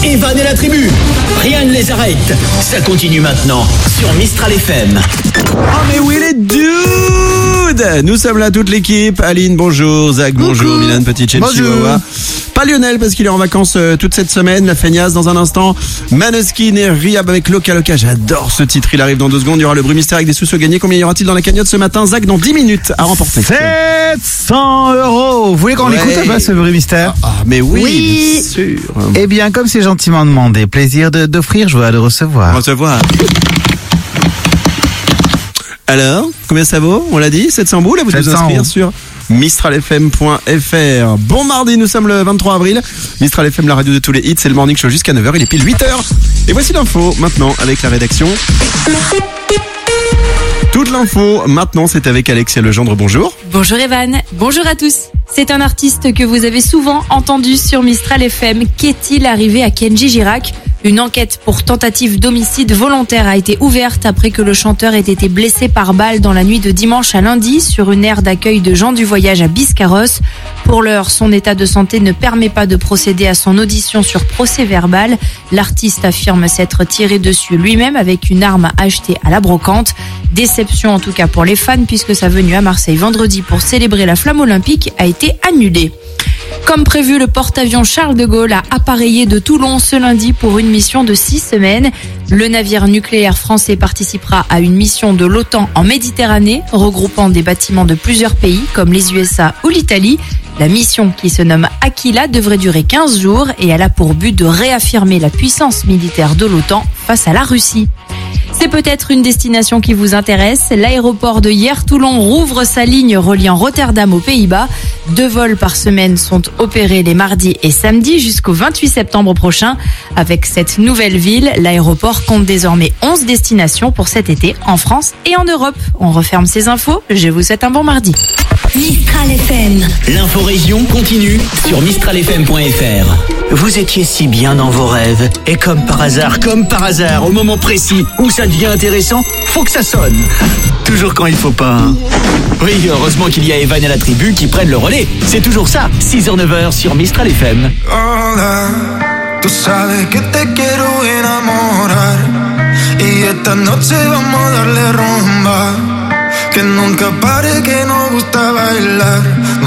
Evan et la tribu. Rien ne les arrête. Ça continue maintenant sur Mistral FM. Oh mais oui les dudes, nous sommes là toute l'équipe. Aline bonjour, Zach bonjour, Milan Petit Chihuahua. Pas Lionel parce qu'il est en vacances toute cette semaine, la feignasse dans un instant. Maneskin et Rihab avec Loca Loca, j'adore ce titre, il arrive dans 2 secondes. Il y aura le bruit mystère avec des sous à gagner. Combien y aura-t-il dans la cagnotte ce matin, Zach? Dans 10 minutes à remporter 700 €. Vous voulez qu'on l'écoute ce bruit mystère? Mais oui, bien sûr. Eh bien, comme c'est gentiment demandé, plaisir d'offrir, joie de recevoir. Recevoir. Alors, combien ça vaut? On l'a dit, 700 boules, vous devez vous inscrire sur mistralfm.fr. Bon mardi, nous sommes le 23 avril. Mistral FM, la radio de tous les hits, c'est le morning show jusqu'à 9h, il est pile 8h. Et voici l'info, maintenant, avec la rédaction. Toute l'info, maintenant, c'est avec Alexia Legendre, bonjour. Bonjour Evan, bonjour à tous. C'est un artiste que vous avez souvent entendu sur Mistral FM. Qu'est-il arrivé à Kenji Girac ? Une enquête pour tentative d'homicide volontaire a été ouverte après que le chanteur ait été blessé par balle dans la nuit de dimanche à lundi sur une aire d'accueil de gens du voyage à Biscarrosse. Pour l'heure, son état de santé ne permet pas de procéder à son audition sur procès-verbal. L'artiste affirme s'être tiré dessus lui-même avec une arme achetée à la brocante. Déception en tout cas pour les fans puisque sa venue à Marseille vendredi pour célébrer la flamme olympique a été annulée. Comme prévu, le porte-avions Charles de Gaulle a appareillé de Toulon ce lundi pour une mission de 6 semaines. Le navire nucléaire français participera à une mission de l'OTAN en Méditerranée, regroupant des bâtiments de plusieurs pays comme les USA ou l'Italie. La mission, qui se nomme Aquila, devrait durer 15 jours et elle a pour but de réaffirmer la puissance militaire de l'OTAN face à la Russie. C'est peut-être une destination qui vous intéresse. L'aéroport de Hyères-Toulon rouvre sa ligne reliant Rotterdam aux Pays-Bas. 2 vols par semaine sont opérés les mardis et samedis jusqu'au 28 septembre prochain. Avec cette nouvelle ville, l'aéroport compte désormais 11 destinations pour cet été en France et en Europe. On referme ces infos. Je vous souhaite un bon mardi. Mistral FM. L'info-région continue sur mistralfm.fr. Vous étiez si bien dans vos rêves. Et comme par hasard, au moment précis où ça devient intéressant, faut que ça sonne. Toujours quand il faut pas. Oui, heureusement qu'il y a Evan et la tribu qui prennent le relais. C'est toujours ça, 6h-9h sur Mistral FM. Hola, tú sabes que te quiero enamorar. Y esta noche vamos a darle rumba. Que nunca pare, que nos gusta bailar.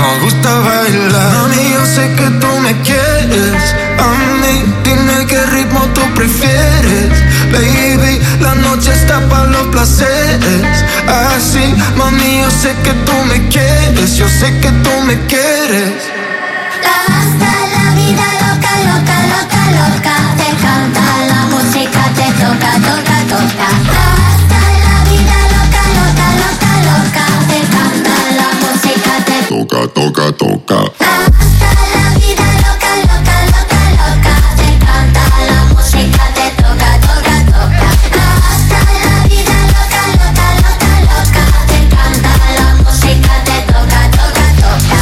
Mami, yo sé que tú me quieres. A mí, dime qué ritmo tú prefieres. Baby, la noche está para los placeres. Así, mami, yo sé que tú me quieres. Yo sé que tú me quieres. Hasta la vida loca, loca, loca, loca. Te canta la música, te toca, toca, toca. Hasta la vida loca, loca, loca, loca. Te canta la música, te toca, toca, toca. Hasta la vida loca, loca, loca, loca. Te canta la música, te toca, toca, toca. Hasta la vida loca, loca, loca, loca. Te canta la música, te toca, toca, toca.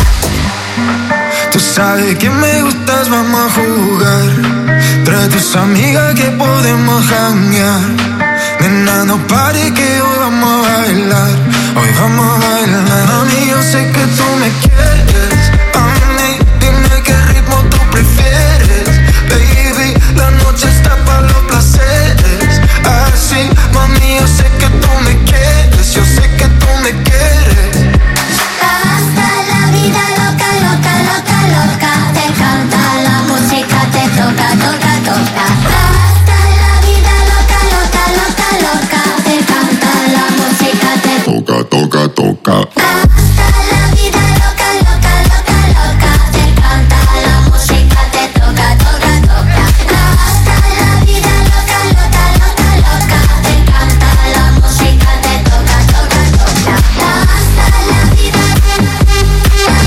Tú sabes que me gustas, vamos a jugar. Trae tus amigas que podemos janguear. Nena, no pare que hoy vamos a bailar. Hoy vamos a bailar. Mami, yo sé que tú me quieres. A mí, dime qué ritmo tú prefieres. Baby, la noche está para los placeres. Así, mami, yo sé que tú me quieres. Yo sé que tú me quieres. Hasta la vida loca, loca, loca, loca. Te canta la música, te toca, toca, toca. Hasta la vida loca, loca, loca, loca. Te canta la música, te toca, toca, toca. Hasta la vida loca, loca, loca, loca. Te canta la música, te toca, toca, toca. Hasta la vida loca, loca, loca, loca. Te canta la música, te toca, toca, toca. Hasta la vida, canta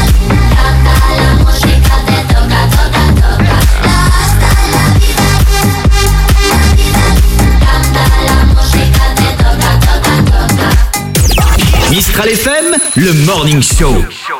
la música, te toca, toca, toca. Hasta la vida, canta la música, te toca, toca, toca. Mistral FM, le morning show.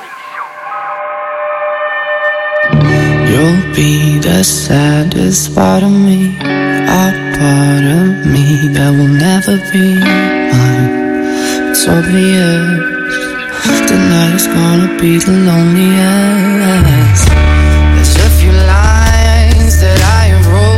You'll be the saddest part of me, a part of me that will never be mine. It's obvious tonight is gonna be the loneliest. There's a few lines that I have wrote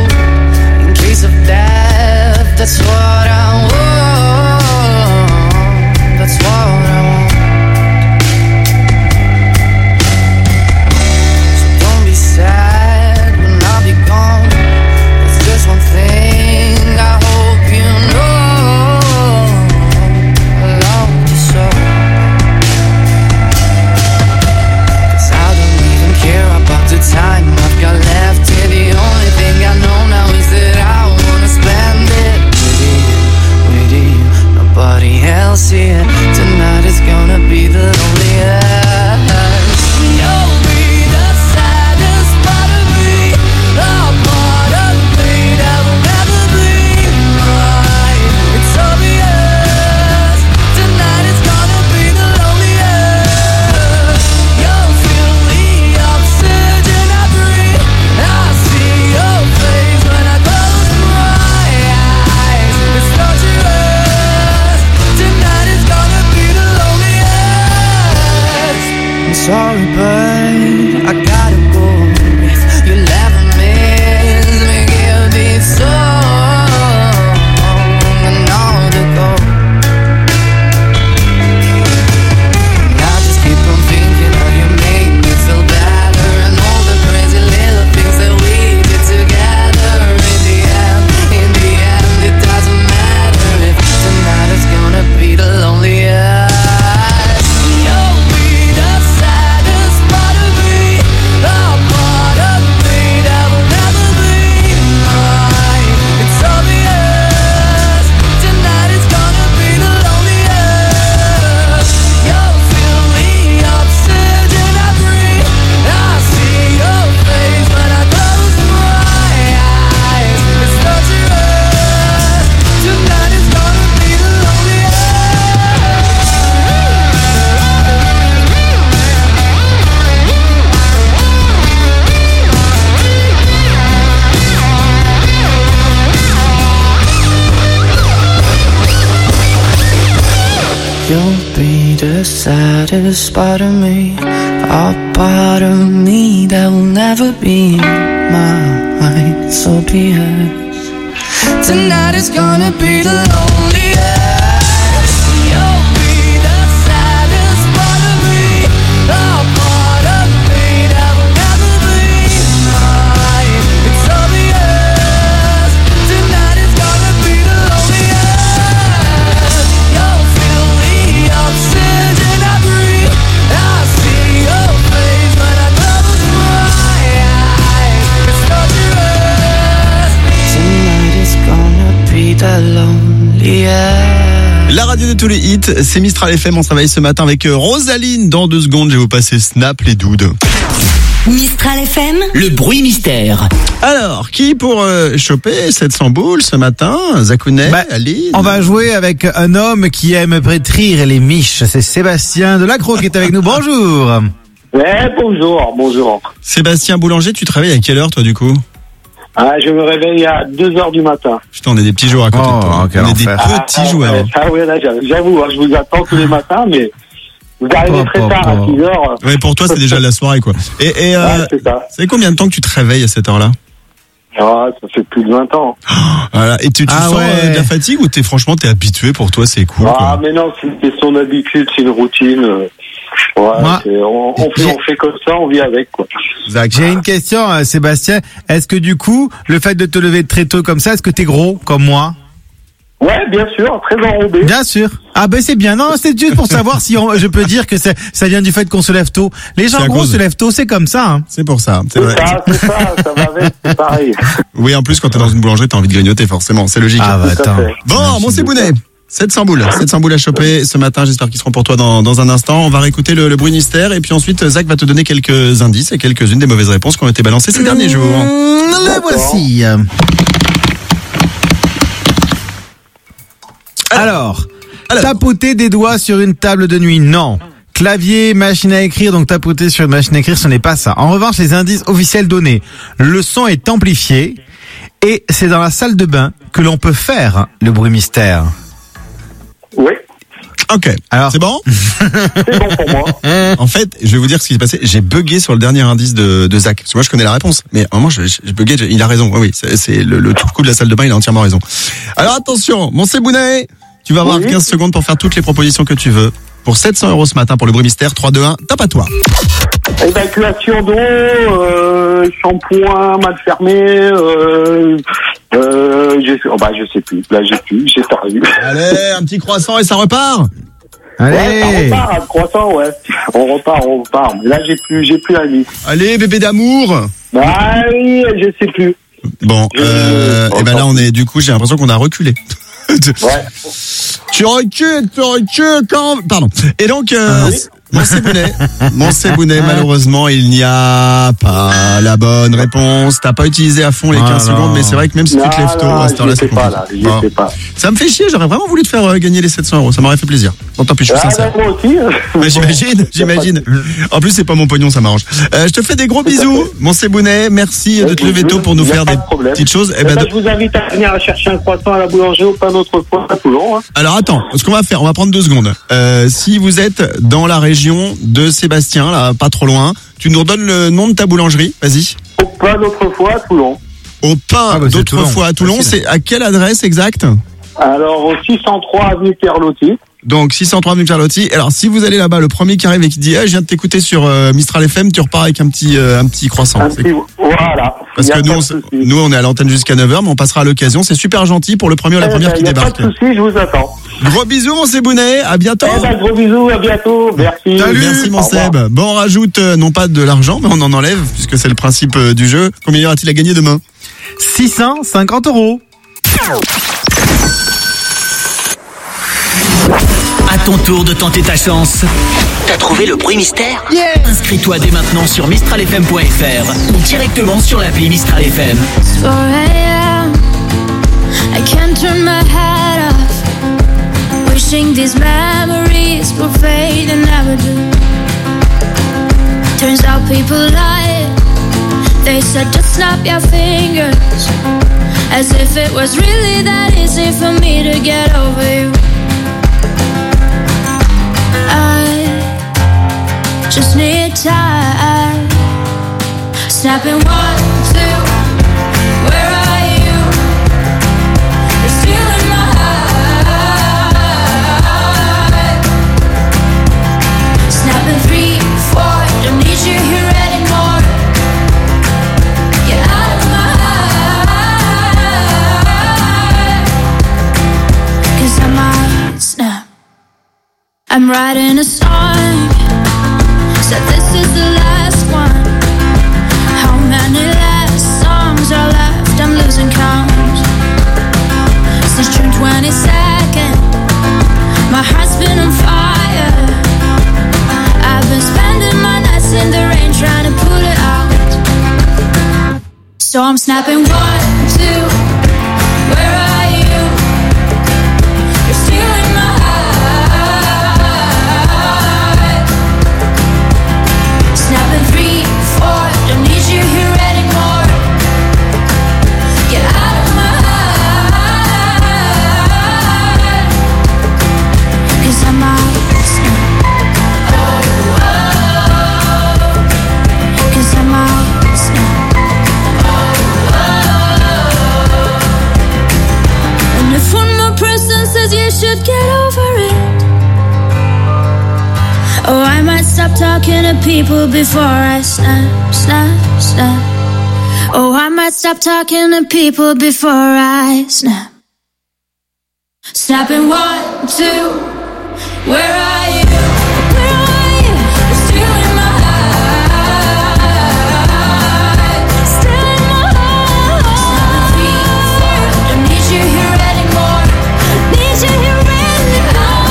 saddest part of me, a part of me that will never be mine. So be it. Tonight is gonna be the loneliest. You'll be the saddest part of me, a part of me that will never be mine. It's obvious. Tonight is gonna be the loneliest. You'll feel the oxygen I breathe. I see your face when I close my eyes. It's obvious. Tonight is gonna be the loneliest. La radio de tous les hits, c'est Mistral FM. On travaille ce matin avec Rosaline. Dans 2 secondes, je vais vous passer Snap les doudes. Mistral FM, le bruit mystère. Alors, qui pour choper 700 boules ce matin? Zakounet, Aline. On va jouer avec un homme qui aime pétrir les miches. C'est Sébastien Delacroix qui est avec nous. Bonjour. Ouais, bonjour. Sébastien Boulanger, tu travailles à quelle heure toi du coup? Ah, je me réveille à 2h du matin. Putain, on est des petits joueurs à côté de toi. quel On est des enfer. petits joueurs. Ouais, là, j'avoue, je vous attends tous les matins, mais vous arrivez très tard à 6h. Ouais, pour toi, c'est déjà la soirée, quoi. Et Ouais, c'est ça. ça fait combien de temps que tu te réveilles à cette heure-là? Ah, ça fait plus de 20 ans. Voilà. Et tu sens de la fatigue ou t'es habitué pour toi, c'est cool, Ah, quoi. mais non, c'est son habitude, c'est une routine. Ouais, Moi, on fait comme ça, on vit avec, quoi. J'ai une question, Sébastien. Est-ce que du coup, le fait de te lever très tôt comme ça, est-ce que t'es gros comme moi? Ouais, bien sûr, très enrobé. Bien sûr. Ah ben c'est bien. Non, c'est juste pour savoir si je peux dire que ça vient du fait qu'on se lève tôt. Les gens C'est à gros cause. se lèvent tôt, c'est comme ça. Hein. C'est pour ça, c'est C'est vrai. ça va avec, c'est pareil. Oui, en plus, quand t'es dans une boulangerie, t'as envie de grignoter, forcément. C'est logique. Ah bah Tout à attends. fait. Bon, mon Sébounet. 700 boules à choper ce matin. J'espère qu'ils seront pour toi dans un instant. On va réécouter le bruit mystère et puis ensuite Zach va te donner quelques indices et quelques-unes des mauvaises réponses qui ont été balancées ces derniers jours. Le voici. Alors, tapoter des doigts sur une table de nuit, non. Clavier, machine à écrire, donc tapoter sur une machine à écrire, ce n'est pas ça. En revanche, les indices officiels donnés, le son est amplifié et c'est dans la salle de bain que l'on peut faire le bruit mystère. Oui, Ok, Alors, c'est bon? c'est bon pour moi. En fait, je vais vous dire ce qui s'est passé. J'ai bugué sur le dernier indice de Zach. Parce que moi, je connais la réponse. Mais à un moment, je bugué. Il a raison. Oui, c'est le tout coup de la salle de bain. Il a entièrement raison. Alors attention, mon Sébounet, tu vas avoir 15 secondes pour faire toutes les propositions que tu veux. Pour 700 € ce matin pour le bruit mystère. 3, 2, 1, tape à toi. Évacuation d'eau, shampoing mal fermé, je sais plus. Là, j'ai perdu. Allez, un petit croissant et ça repart. allez. Ouais, ça repart, à croissant, ouais. On repart. Mais là, j'ai plus la vie. Allez, bébé d'amour. Bah oui, je sais plus. Bon, et ben là, on est, du coup, j'ai l'impression qu'on a reculé. Ouais. Tu recules quand... Pardon. Et donc, mon Sébounet, malheureusement, il n'y a pas la bonne réponse. T'as pas utilisé à fond les 15 secondes, mais c'est vrai que même si tu te lèves tôt, à cette heure-là, c'est compliqué. Je sais pas. Ça me fait chier, j'aurais vraiment voulu te faire gagner les 700 €. Ça m'aurait fait plaisir. Bon, tant pis, je suis sincère. Moi aussi. Bah, j'imagine. En plus, c'est pas mon pognon, ça m'arrange. Je te fais des gros bisous, mon Sébounet. Merci de te lever tôt pour nous faire des petites choses. Je vous invite à venir chercher un croissant à la boulangerie ou pas notre fois à Toulon. Hein. Alors attends, ce qu'on va faire, on va prendre 2 secondes. Si vous êtes dans la région de Sébastien, là, pas trop loin, tu nous redonnes le nom de ta boulangerie, vas-y. Au pain d'autrefois à Toulon. Au pain Ah bah, c'est d'autrefois à Toulon, Facile. c'est à quelle adresse exacte? Alors, au 603 avenue Pierre-Lotti. Donc 603 avenue Carlotti. Alors si vous allez là-bas, le premier qui arrive et qui dit je viens de t'écouter sur Mistral FM, tu repars avec un petit croissant. Voilà. Parce que nous on est à l'antenne jusqu'à 9h, mais on passera à l'occasion. C'est super gentil pour le premier ou la première qui débarque. Pas de soucis, je vous attends. Gros bisous mon Sébounet, à bientôt. Gros bisous, à bientôt. Merci. Salut. Merci mon Au revoir. Seb. Bon, on rajoute non pas de l'argent, mais on en enlève puisque c'est le principe du jeu. Combien y aura-t-il à gagner demain? 650 €. À ton tour de tenter ta chance. T'as trouvé le bruit mystère? Inscris-toi dès maintenant sur mistralfm.fr ou directement sur l'appli Mistral FM. 4 a.m. I can't turn my head off. Wishing these memories will fade and never do. Turns out people lie. They said just snap your fingers. As if it was really that easy for me to get over you. I Just need time. Snapping 1, 2. Where are you? You're still in my heart. Snapping 3, 4. Don't need you here anymore. Get out of my heart. 'Cause I might snap. I'm writing a song. Said this is the last one. How many last songs are left? I'm losing count. Since June 22nd, my heart's been on fire. I've been spending my nights in the rain trying to put it out. So I'm snapping 1, 2. Where are you? You're still in my heart. Snapping 3, 4. Don't need you here anymore. Get out of my heart. 'Cause I might snap. Oh, oh. 'Cause I might snap. Oh, oh. And if one more person says you should get over it, oh, I might stop talking to people before I snap, snap, snap. Oh, I might stop talking to people before I snap. Snapping 1, 2. Where are you? Where are you? You're still in my heart. Still in my heart. Snapping 3, 4. Don't need you here anymore. Need you here anymore.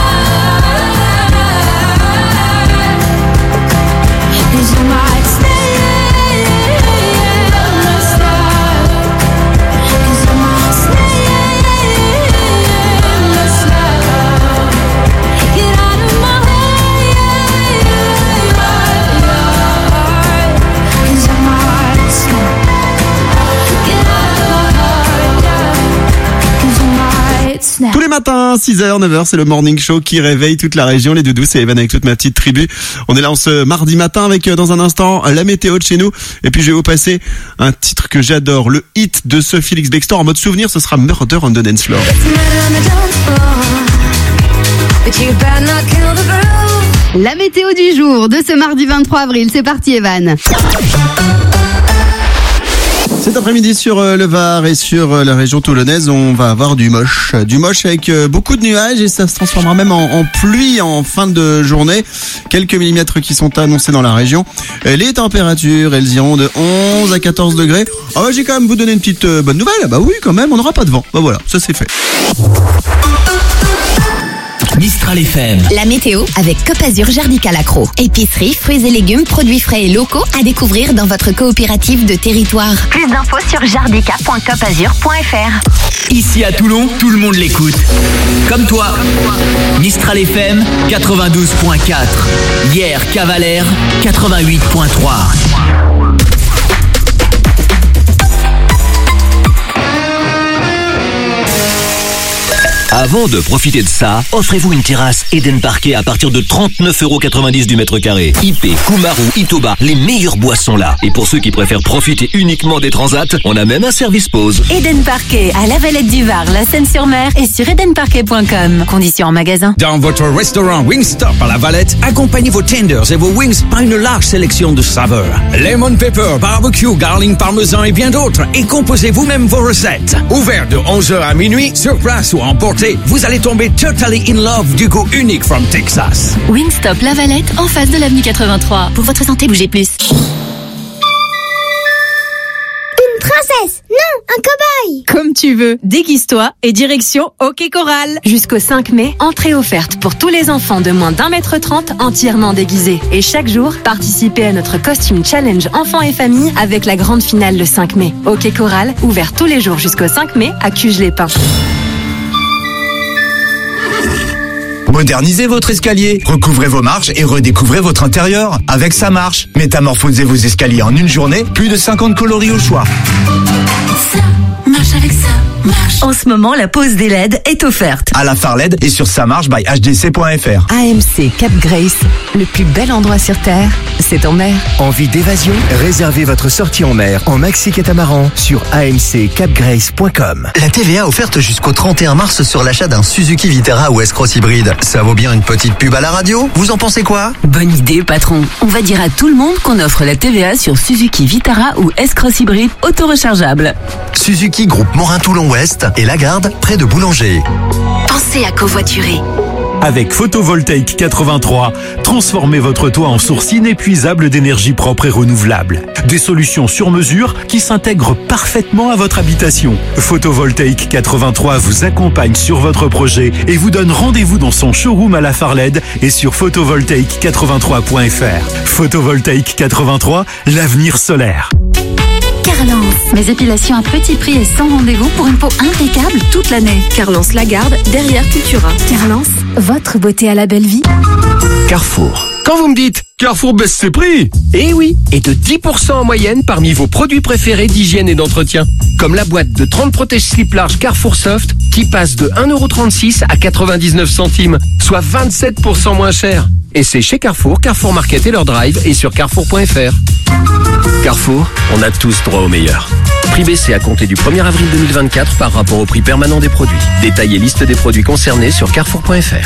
'Cause I might stay. Cause I might stay. Get out of my heart. 'Cause I might stay. Get out of my heart. 'Cause I might snap. Tous les matins, 6h, 9h, c'est le morning show qui réveille toute la région. Les doudous, c'est Evan avec toute ma petite tribu. On est là en ce mardi matin avec, dans un instant, la météo de chez nous. Et puis, je vais vous passer un titre que j'adore, le hit de ce Félix Bextor. En mode souvenir, ce sera Murder on the Dance Floor. La météo du jour de ce mardi 23 avril. C'est parti, Evan. Cet après-midi sur le Var et sur la région toulonnaise, on va avoir du moche. Du moche avec beaucoup de nuages et ça se transformera même en pluie en fin de journée. Quelques millimètres qui sont annoncés dans la région. Les températures, elles iront de 11 à 14 degrés. Ah ouais, j'ai quand même vous donner une petite bonne nouvelle. Bah oui, quand même, on n'aura pas de vent. Bah voilà, ça c'est fait. Mistral FM. La météo avec Côte Azur Jardica Lacro. Épicerie, fruits et légumes, produits frais et locaux à découvrir dans votre coopérative de territoire. Plus d'infos sur jardica.copazur.fr. Ici à Toulon, tout le monde l'écoute. Comme toi. Mistral FM 92.4. Hier, Cavalère 88.3. Avant de profiter de ça, offrez-vous une terrasse Eden Parquet à partir de 39,90€ du mètre carré. IP, Kumaru, Itoba, les meilleures boissons là. Et pour ceux qui préfèrent profiter uniquement des transats, on a même un service pause. Eden Parquet à la Valette du Var, la Seine-sur-Mer et sur edenparquet.com. Conditions en magasin. Dans votre restaurant Wingstop à la Valette, accompagnez vos tenders et vos wings par une large sélection de saveurs. Lemon pepper, barbecue, garlic parmesan et bien d'autres. Et composez vous-même vos recettes. Ouvert de 11h à minuit, sur place ou à emporter, vous allez tomber totally in love du goût unique from Texas. Wingstop La Valette en face de l'avenue 83. Pour votre santé, bougez plus. Une princesse, non, un cow-boy. Comme tu veux, déguise-toi et direction Hockey Coral. Jusqu'au 5 mai, entrée offerte pour tous les enfants de moins d'1m30 entièrement déguisés. Et chaque jour, participez à notre costume challenge enfants et famille avec la grande finale le 5 mai. Hockey Coral, ouvert tous les jours jusqu'au 5 mai à Cuges-les-Pins. Modernisez votre escalier, recouvrez vos marches et redécouvrez votre intérieur. Avec Ça Marche, métamorphosez vos escaliers en une journée, plus de 50 coloris au choix. Ça marche avec ça. En ce moment, la pause des LED est offerte. À la phare LED et sur Samarche by hdc.fr. AMC Cap Grace, le plus bel endroit sur Terre, c'est en mer. Envie d'évasion? Réservez votre sortie en mer en maxi catamaran sur amccapgrace.com. La TVA offerte jusqu'au 31 mars sur l'achat d'un Suzuki Vitara ou S-Cross hybride. Ça vaut bien une petite pub à la radio? Vous en pensez quoi? Bonne idée, patron. On va dire à tout le monde qu'on offre la TVA sur Suzuki Vitara ou S-Cross hybride auto-rechargeable. Suzuki Groupe Morin-Toulon-Ouest et Lagarde, près de Boulanger. Pensez à covoiturer. Avec Photovoltaïque 83, transformez votre toit en source inépuisable d'énergie propre et renouvelable. Des solutions sur mesure qui s'intègrent parfaitement à votre habitation. Photovoltaïque 83 vous accompagne sur votre projet et vous donne rendez-vous dans son showroom à la phare LED et sur photovoltaïque83.fr. Photovoltaïque 83, l'avenir solaire. Carlance, mes épilations à petit prix et sans rendez-vous pour une peau impeccable toute l'année. Carlance Lagarde, derrière Cultura. Carlance, votre beauté à la belle vie. Carrefour. Quand vous me dites Carrefour baisse ses prix, eh oui, et de 10% en moyenne parmi vos produits préférés d'hygiène et d'entretien. Comme la boîte de 30 protège-slip large Carrefour Soft qui passe de 1,36€ à 99 centimes, soit 27% moins cher. Et c'est chez Carrefour, Carrefour Market et leur drive et sur carrefour.fr. Carrefour, on a tous droit au meilleur. Prix baissé à compter du 1er avril 2024 par rapport au prix permanent des produits. Détail et liste des produits concernés sur carrefour.fr.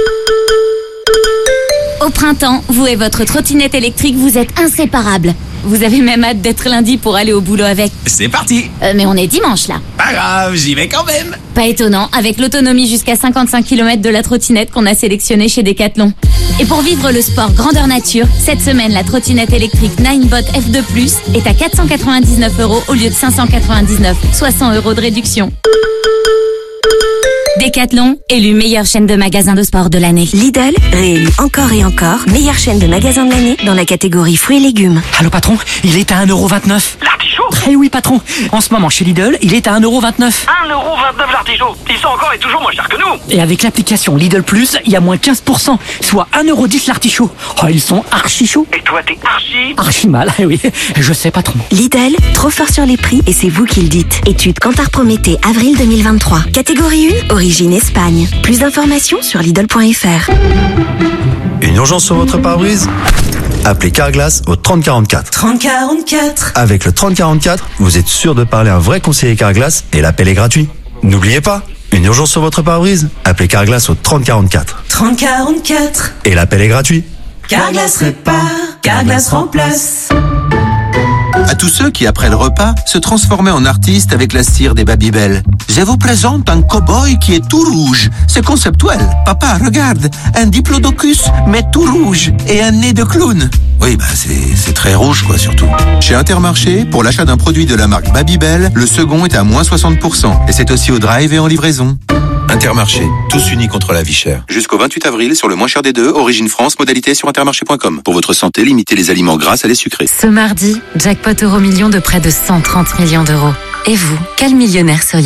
Au printemps, vous et votre trottinette électrique, vous êtes inséparables. Vous avez même hâte d'être lundi pour aller au boulot avec. C'est parti. Mais on est dimanche là. Pas grave, j'y vais quand même. Pas étonnant, avec l'autonomie jusqu'à 55 km de la trottinette qu'on a sélectionnée chez Decathlon. Et pour vivre le sport grandeur nature, cette semaine, la trottinette électrique Ninebot F2+, est à 499€ au lieu de 599, soit 100€ de réduction. Decathlon, élu meilleure chaîne de magasins de sport de l'année. Lidl, réélu encore et encore, meilleure chaîne de magasins de l'année dans la catégorie fruits et légumes. Allô patron, il est à 1,29€. L'artichaut? Eh oui patron, en ce moment chez Lidl, il est à 1,29€. 1,29€ l'artichaut. Ils sont encore et toujours moins chers que nous. Et avec l'application Lidl Plus, il y a moins 15%, soit 1,10€ l'artichaut. Oh, ils sont archi chauds. Et toi t'es archi mal, eh oui, je sais patron. Lidl, trop fort sur les prix et c'est vous qui le dites. Étude Kantar Prométhée, avril 2023. Catégorie 1, origine Espagne. Plus d'informations sur Lidl.fr. Une urgence sur votre pare-brise? Appelez Carglass au 3044. 3044. Avec le 3044, vous êtes sûr de parler à un vrai conseiller Carglass et l'appel est gratuit. N'oubliez pas, une urgence sur votre pare-brise? Appelez Carglass au 3044. 3044. Et l'appel est gratuit. Carglass répare, Carglass remplace. À tous ceux qui, après le repas, se transformaient en artistes avec la cire des Babybel. Je vous présente un cow-boy qui est tout rouge. C'est conceptuel. Papa, regarde, un diplodocus, mais tout rouge, et un nez de clown. Oui, c'est très rouge, quoi, surtout. Chez Intermarché, pour l'achat d'un produit de la marque Babybel, le second est à moins 60%. Et c'est aussi au drive et en livraison. Intermarché, tous unis contre la vie chère. Jusqu'au 28 avril, sur le moins cher des deux, Origine France, modalité sur intermarché.com. Pour votre santé, limitez les aliments gras à les sucrés. Ce mardi, jackpot Euro-Million de près de 130 millions d'euros. Et vous, quel millionnaire seriez-vous ?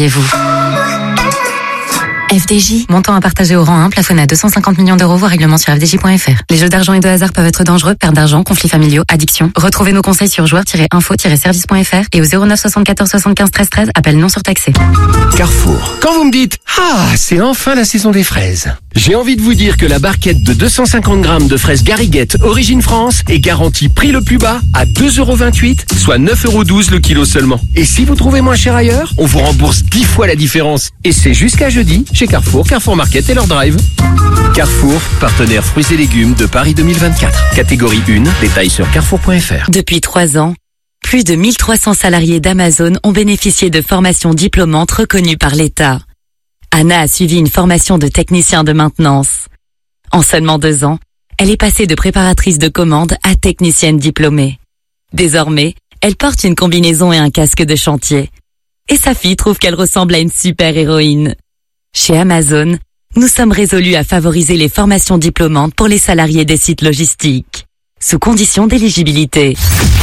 FDJ, montant à partager au rang 1, plafonné à 250 millions d'euros, voire règlement sur fdj.fr. Les jeux d'argent et de hasard peuvent être dangereux, perte d'argent, conflits familiaux, addiction. Retrouvez nos conseils sur joueurs-info-service.fr et au 09 74 75 13 13, appel non surtaxé. Carrefour. Quand vous me dites « Ah, c'est enfin la saison des fraises », j'ai envie de vous dire que la barquette de 250 grammes de fraises Gariguette Origine France est garantie prix le plus bas à 2,28€, soit 9,12€ le kilo seulement. Et si vous trouvez moins cher ailleurs, on vous rembourse 10 fois la différence. Et c'est jusqu'à jeudi chez Carrefour, Carrefour Market et leur drive. Carrefour, partenaire fruits et légumes de Paris 2024. Catégorie 1, détails sur carrefour.fr. Depuis 3 ans, plus de 1300 salariés d'Amazon ont bénéficié de formations diplômantes reconnues par l'État. Anna a suivi une formation de technicien de maintenance. En seulement 2 ans, elle est passée de préparatrice de commande à technicienne diplômée. Désormais, elle porte une combinaison et un casque de chantier. Et sa fille trouve qu'elle ressemble à une super-héroïne. Chez Amazon, nous sommes résolus à favoriser les formations diplômantes pour les salariés des sites logistiques, sous condition d'éligibilité.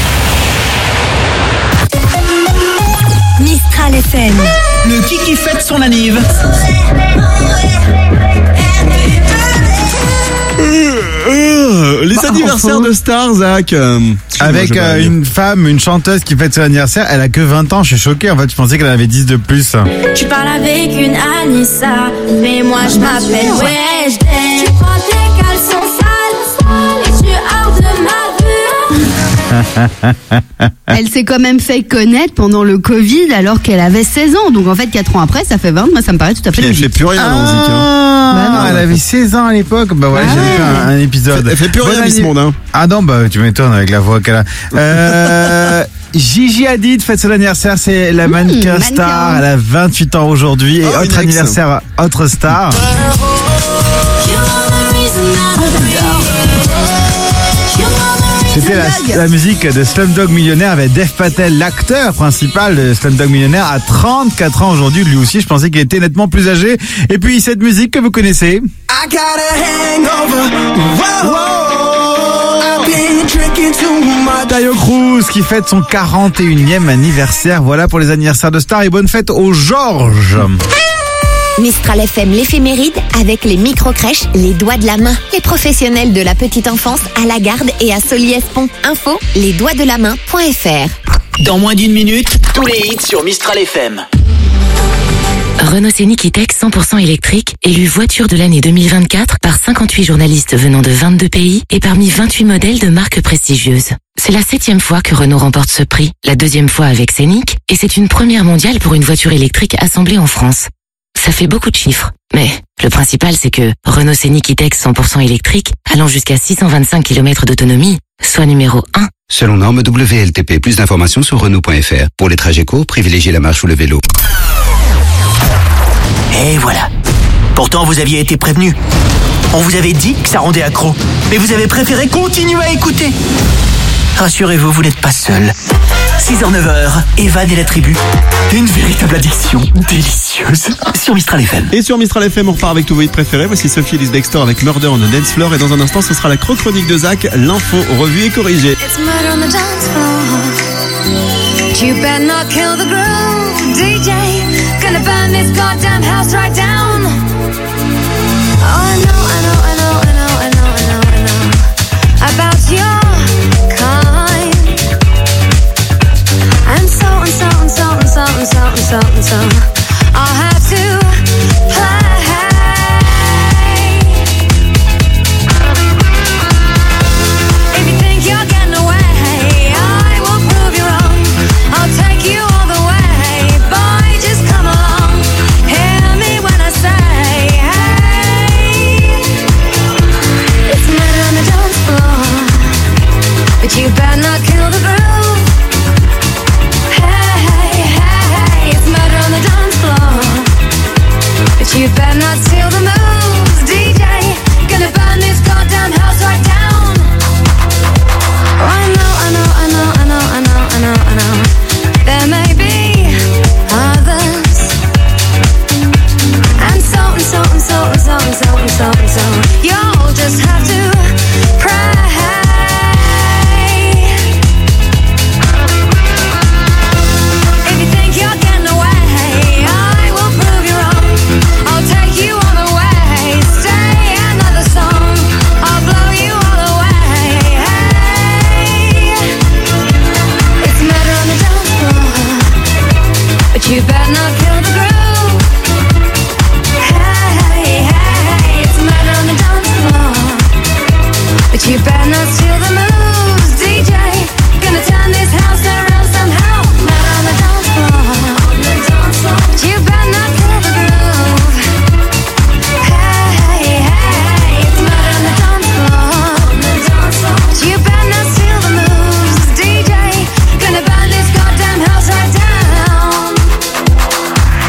Mistral FM. Le Kiki fête son anniv. Les anniversaires de stars, Zach. Avec une femme, une chanteuse qui fête son anniversaire, elle a que 20 ans, je suis choqué. En fait, je pensais qu'elle en avait 10 de plus. Tu parles avec une Anissa, mais moi je m'appelle Weshden. Tu prends tes caleçons sales et tu hors de ma vue. Elle s'est quand même fait connaître pendant le Covid alors qu'elle avait 16 ans. Donc en fait, 4 ans après, ça fait 20. Moi, ça me paraît tout à fait logique. Elle fait plus rien dans la musique. Elle avait 16 ans à l'époque. Bah ouais, j'avais fait un épisode. Elle fait plus rien, Miss Monde. Hein. Ah non, bah tu m'étonnes avec la voix qu'elle a. Gigi Hadid fête son anniversaire, c'est la mannequin star. Elle a 28 ans aujourd'hui. Et autre anniversaire, autre star. C'était la musique de Slumdog Millionnaire avec Dev Patel, l'acteur principal de Slumdog Millionnaire, à 34 ans aujourd'hui. Lui aussi, je pensais qu'il était nettement plus âgé. Et puis cette musique que vous connaissez. Tayo Cruz qui fête son 41e anniversaire. Voilà pour les anniversaires de stars et bonne fête aux Georges. Mistral FM, l'éphéméride avec les micro-crèches, les doigts de la main. Les professionnels de la petite enfance à la Garde et à Soliès-Pont. Info, lesdoigtsdelamain.fr. Dans moins d'une minute, tous les hits sur Mistral FM. Renault Scénic E-Tech 100% électrique, élu voiture de l'année 2024 par 58 journalistes venant de 22 pays et parmi 28 modèles de marques prestigieuses. C'est la 7e fois que Renault remporte ce prix, la 2e fois avec Scénic, et c'est une première mondiale pour une voiture électrique assemblée en France. Ça fait beaucoup de chiffres, mais le principal c'est que Renault Scénic E-Tech 100% électrique, allant jusqu'à 625 km d'autonomie, soit numéro 1. Selon norme WLTP, plus d'informations sur Renault.fr. Pour les trajets courts, privilégiez la marche ou le vélo. Et voilà. Pourtant, vous aviez été prévenu. On vous avait dit que ça rendait accro. Mais vous avez préféré continuer à écouter. Rassurez-vous, vous n'êtes pas seul. 6h-9h, Evan et la tribu. Une véritable addiction délicieuse sur Mistral FM. Et sur Mistral FM, on repart avec tous vos hits préférés. Voici Sophie Elise Dexter avec Murder on the Dance Floor. Et dans un instant, ce sera la chronique de Zach, l'info revue et corrigée. It's murder on the dance floor. You better not kill the groove, DJ. Gonna burn this goddamn house right down. Oh, I know about your kind. And so I'll have to play. If you think you're getting away, I will prove you wrong. I'll take you all the way, boy, just come along. Hear me when I say, hey. It's murder on the dance floor, but you better not kill the groove. You better not steal the moves, DJ. Gonna burn this goddamn house right down. Oh, I know. There may be others. And so. You'll just have to pray. If you think you're getting away, I will prove you wrong. I'll take you all the way. Stay another song. I'll blow you all away. Hey. It's murder on the dance floor, but you better not kill the groove. Hey. It's murder on the dance floor, but you better not steal the moves, DJ. Gonna turn this house around somehow. Murder on the dance floor, but you better not kill the groove. It's murder on the dance floor, but you better not steal the moves, DJ. Gonna burn this goddamn house right down.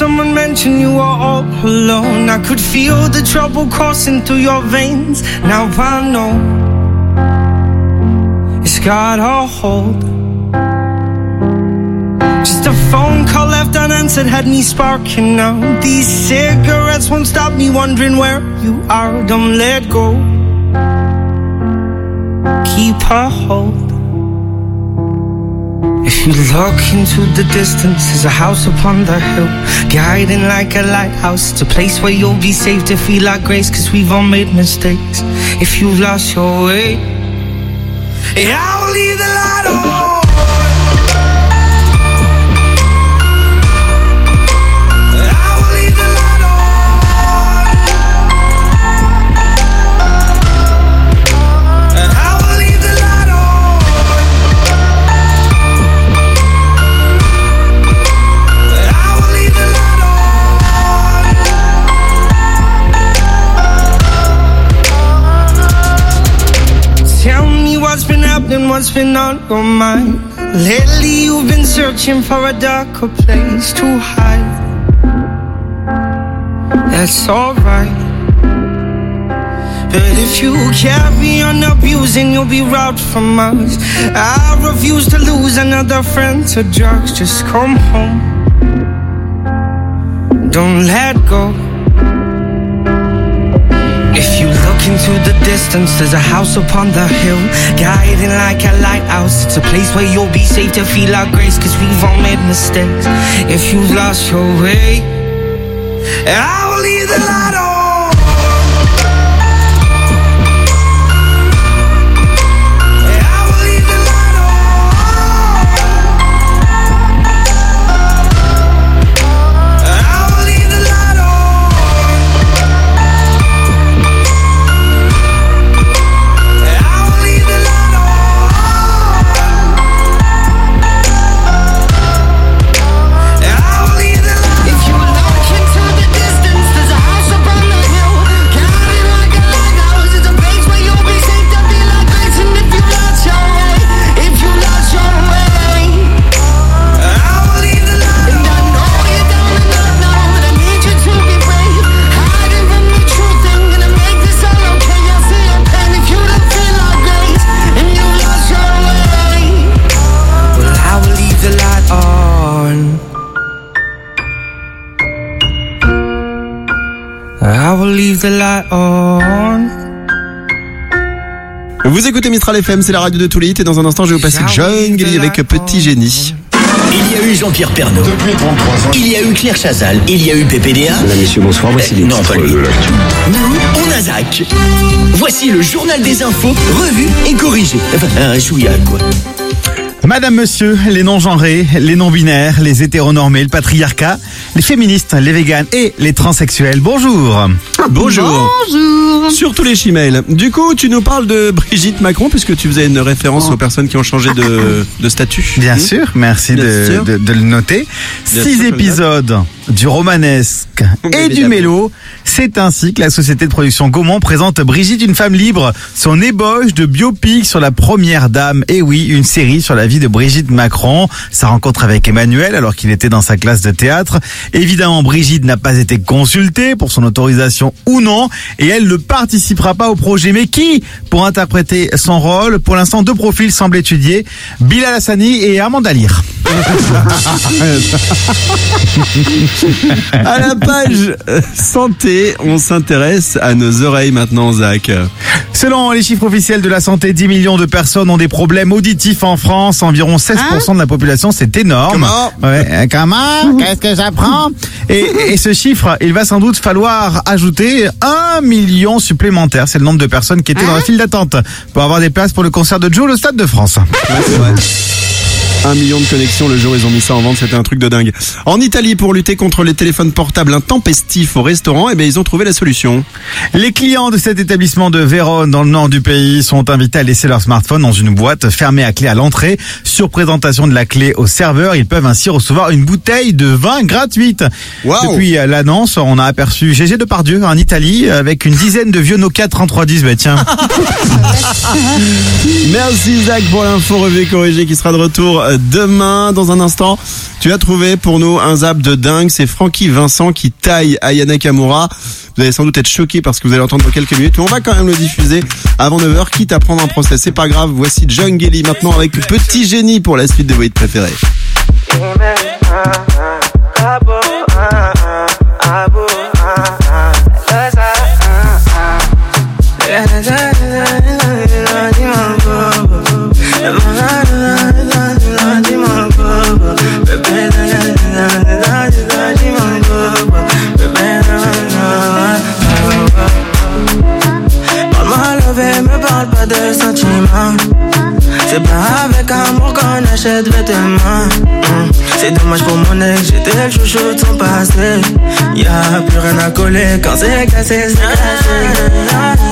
someone mention you are all alone. I could feel the trouble coursing through your veins. Now I know it's got a hold. Just a phone call left unanswered had me sparking now. These cigarettes won't stop me wondering where you are. Don't let go. Keep a hold. If you look into the distance, there's a house upon the hill, guiding like a lighthouse. It's a place where you'll be safe to feel like grace, 'cause we've all made mistakes. If you've lost your way, yeah, I'll leave the light on. What's been happening, what's been on your mind? Lately you've been searching for a darker place to hide. That's alright. But if you carry on abusing, you'll be robbed from us. I refuse to lose another friend to drugs. Just come home. Don't let go. If you look into the distance, there's a house upon the hill, guiding like a lighthouse. It's a place where you'll be safe to feel our grace, 'cause we've all made mistakes. If you've lost your way, I will leave the light on. I will leave the light on. Vous écoutez Mistral FM, c'est la radio de tous les hits, et dans un instant je vais vous passer Jungle avec Petit Génie. Il y a eu Jean-Pierre Pernaut. Depuis 33 ans. Il y a eu Claire Chazal. Il y a eu PPDA. Madame, messieurs, bonsoir. Voici les non, pas lui. Nous, on a Zach. Voici le journal des infos, revu et corrigé. Enfin, un chouïa, quoi. Madame, monsieur, les non-genrés, les non-binaires, les hétéronormés, le patriarcat, les féministes, les véganes et les transsexuels, bonjour. Bonjour. Surtout les chimèles. Du coup, tu nous parles de Brigitte Macron, puisque tu faisais une référence aux personnes qui ont changé de statut. Bien sûr, merci de le noter. Bien 6 sûr, épisodes du romanesque et du mélo. C'est ainsi que la société de production Gaumont présente Brigitte, une femme libre, son ébauche de biopic sur la première dame. Et oui, une série sur la vie de Brigitte Macron. Sa rencontre avec Emmanuel alors qu'il était dans sa classe de théâtre. Évidemment, Brigitte n'a pas été consultée pour son autorisation ou non, et elle ne participera pas au projet. Mais qui pour interpréter son rôle? Pour l'instant, 2 profils semblent étudiés, Bilal Hassani et Amanda Lear. À la page santé, on s'intéresse à nos oreilles maintenant, Zach. Selon les chiffres officiels de la santé, 10 millions de personnes ont des problèmes auditifs en France, environ 16% de la population, c'est énorme. Comment Qu'est-ce que j'apprends? Et ce chiffre, il va sans doute falloir ajouter 1 million supplémentaire. C'est le nombre de personnes qui étaient dans la file d'attente pour avoir des places pour le concert de Joe au Stade de France. Ouais, c'est vrai. 1 million de connexions, le jour ils ont mis ça en vente, c'était un truc de dingue. En Italie, pour lutter contre les téléphones portables intempestifs au restaurant, ils ont trouvé la solution. Les clients de cet établissement de Vérone, dans le nord du pays, sont invités à laisser leur smartphone dans une boîte fermée à clé à l'entrée. Sur présentation de la clé au serveur, ils peuvent ainsi recevoir une bouteille de vin gratuite. Wow. Depuis l'annonce, on a aperçu Gégé Depardieu en Italie avec une dizaine de vieux Nokia 3310. Bah tiens. Merci Zach pour l'info revue corrigée qui sera de retour demain. Dans un instant, tu as trouvé pour nous un zap de dingue. C'est Francky Vincent qui taille Aya Nakamura. Vous allez sans doute être choqués parce que vous allez entendre dans quelques minutes, mais on va quand même le diffuser avant 9h, quitte à prendre un procès. C'est pas grave, voici Jungeli maintenant avec Petit Génie pour la suite de vos hits préférés. Me parle pas de sentiments. C'est pas avec amour qu'on achète vêtements. C'est dommage pour mon ex, j'étais le chouchou de son passé. Y'a plus rien à coller quand c'est cassé, c'est cassé.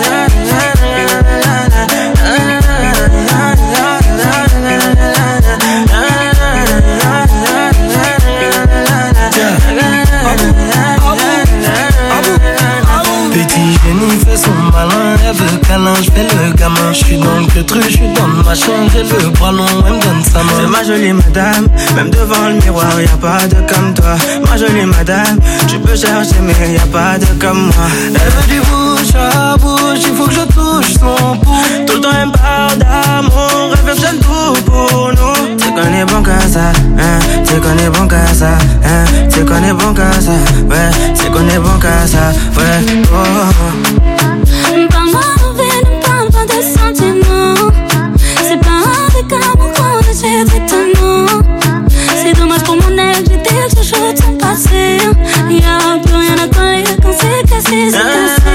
Petit génie fait son malin, elle veut câlin, j'fais le gamin. J'suis dans le truc, j'suis dans ma chambre, j'ai le bras long, elle me donne sa main. C'est ma jolie madame, même devant le miroir, y'a pas de comme toi. Ma jolie madame, tu peux chercher mais y'a pas de comme moi. Elle veut du bouche à bouche, il faut que je touche son pouls. Tout le temps elle me parle d'amour, elle veut que j'aime tout pour nous. Tu connais bon qu'à ça, hein, tu connais bon qu'à ça, hein, tu connais bon qu'à ça, ouais, tu connais bon qu'à ça, ouais, oh. Parle-moi d'envie, ne parle pas de sentiments. C'est pas avec amour qu'on achète vêtements. C'est dommage pour mon ex, j'étais le chouchou de son passé. Y'a plus rien à coller quand c'est cassé, c'est cassé.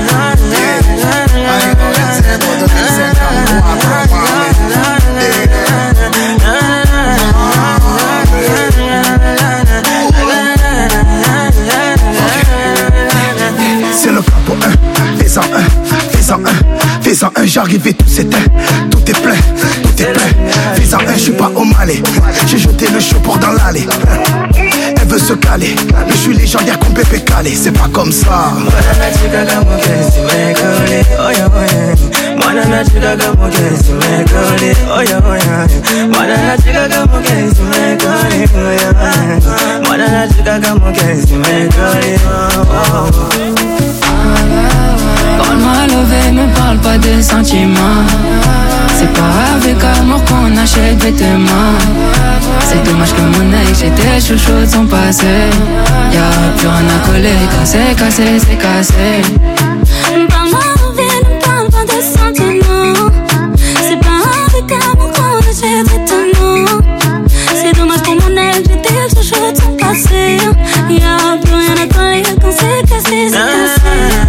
C'est le capo 1, fais-en un, j'arrive et tout s'éteint. Tout est plein, fais-en un, j'suis pas au Malais. J'ai jeté le chaud pour dans l'allée. Elle veut se caler, mais j'suis légendaire comme Pépé Calé. C'est pas comme ça. Parle-moi levé, me parle pas de sentiments. C'est pas avec amour qu'on achète vêtements. C'est dommage que mon ex, j'étais chouchou de son passé. Y'a plus rien à coller quand c'est cassé, c'est cassé. Parle-moi d'envie, ne parle pas de sentiments. C'est pas avec amour qu'on achète vêtements. C'est dommage pour mon ex, j'étais le chouchou de son passé. Y'a plus rien à coller quand c'est cassé, c'est cassé.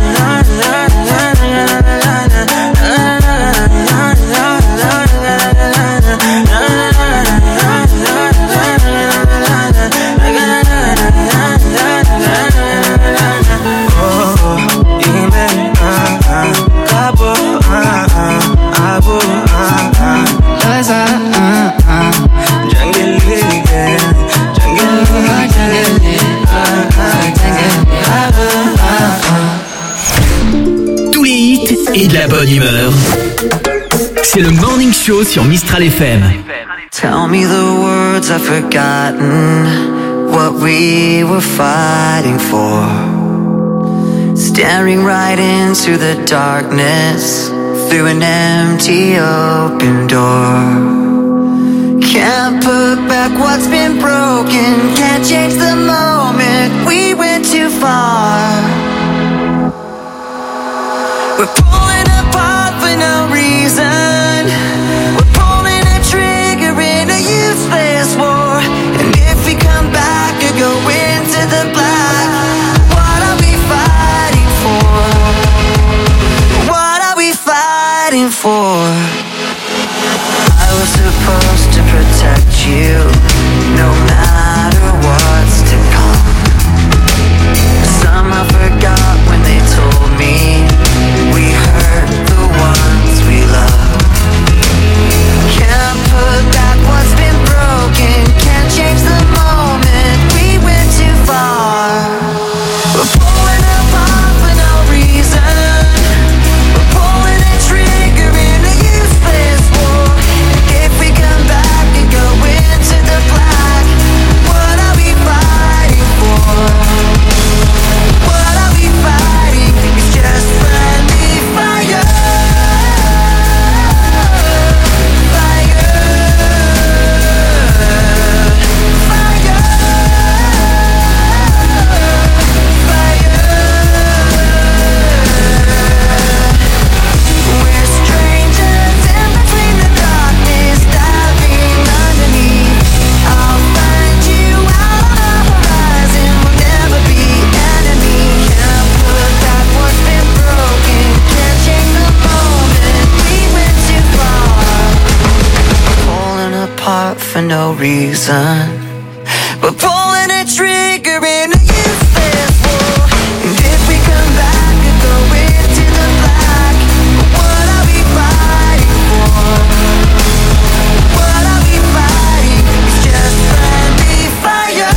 Tous les hits et de la bonne humeur. C'est le Morning Show sur Mistral FM. Tell me the words I've forgotten, what we were fighting for. Staring right into the darkness, through an empty open door. Can't put back what's been broken, can't change the moment, we went too far. We're pulling apart for no reason, we're pulling a trigger in a useless war. And if we come back or go into the black, what are we fighting for? What are we fighting for? I was supposed to protect you, no matter what's to come. Somehow forget for no reason. We're pulling a trigger in a useless war. And if we come back and go into the black, what are we fighting for? What are we fighting? It's just friendly fire.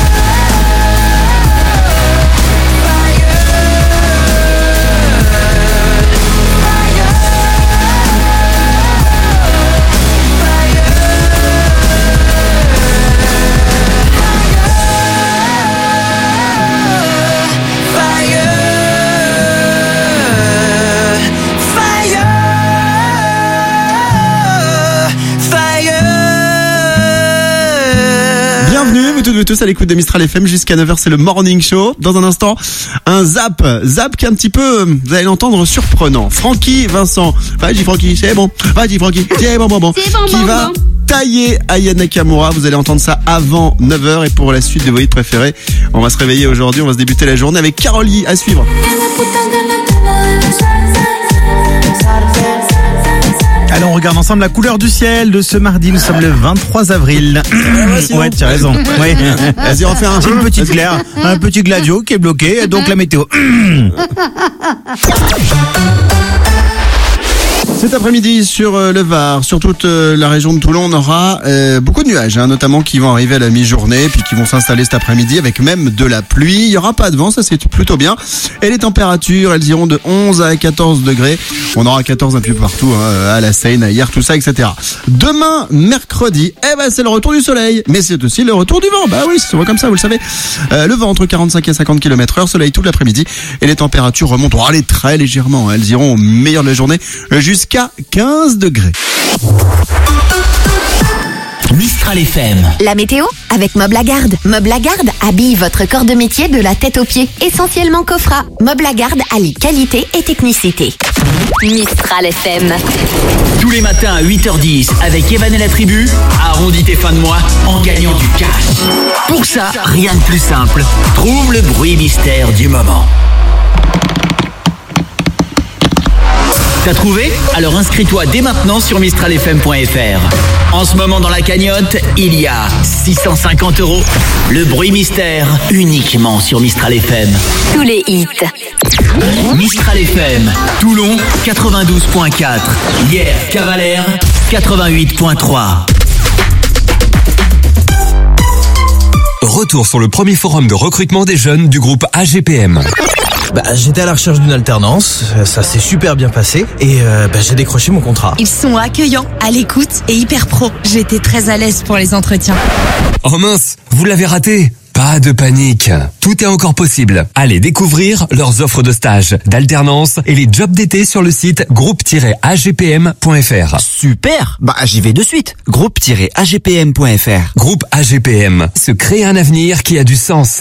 Vous tous à l'écoute de Mistral FM jusqu'à 9h, c'est le Morning Show. Dans un instant, un zap qui est un petit peu, vous allez l'entendre, surprenant. Francky Vincent, vas-y Francky, c'est bon. Vas-y Francky, c'est bon. Qui va tailler Aya Nakamura. Vous allez entendre ça avant 9h. Et pour la suite de vos hits préférés, on va se réveiller aujourd'hui, on va se débuter la journée avec Karoli à suivre. Allez, on regarde ensemble la couleur du ciel de ce mardi. Nous sommes le 23 avril. Ouais, tu as raison. Ouais. Vas-y, on fait une petite claire, un petit gladio qui est bloqué, donc la météo. Cet après-midi sur le Var, sur toute la région de Toulon, on aura beaucoup de nuages, notamment qui vont arriver à la mi-journée, puis qui vont s'installer cet après-midi avec même de la pluie. Il n'y aura pas de vent, ça c'est plutôt bien. Et les températures, elles iront de 11 à 14 degrés. On aura 14 un peu partout, à la Seine, à hier, tout ça, etc. Demain, mercredi, c'est le retour du soleil, mais c'est aussi le retour du vent. Bah oui, c'est comme ça, vous le savez. Le vent entre 45 et 50 km/h, soleil toute l'après-midi, et les températures remontent, très légèrement. Elles iront au meilleur de la journée jusqu'à 15 degrés. Mistral FM. La météo avec Meubles Lagarde. Meubles Lagarde habille votre corps de métier de la tête aux pieds. Essentiellement Cofra. Meubles Lagarde allie qualité et technicité. Mistral FM. Tous les matins à 8h10 avec Evan et la tribu, arrondis tes fins de mois en gagnant du cash. Pour ça, rien de plus simple. Trouve le bruit mystère du moment. T'as trouvé? Alors inscris-toi dès maintenant sur mistralfm.fr. En ce moment dans la cagnotte, il y a 650 €. Le bruit mystère, uniquement sur Mistral FM. Tous les hits. Mistral FM, Toulon 92.4. Hier, Cavalère 88.3. Retour sur le premier forum de recrutement des jeunes du groupe AGPM. J'étais à la recherche d'une alternance, ça s'est super bien passé et j'ai décroché mon contrat. Ils sont accueillants, à l'écoute et hyper pro. J'étais très à l'aise pour les entretiens. Oh mince, vous l'avez raté. Pas de panique, tout est encore possible. Allez découvrir leurs offres de stage, d'alternance et les jobs d'été sur le site groupe-agpm.fr. Super, j'y vais de suite. Groupe-agpm.fr. Groupe AGPM, se créer un avenir qui a du sens.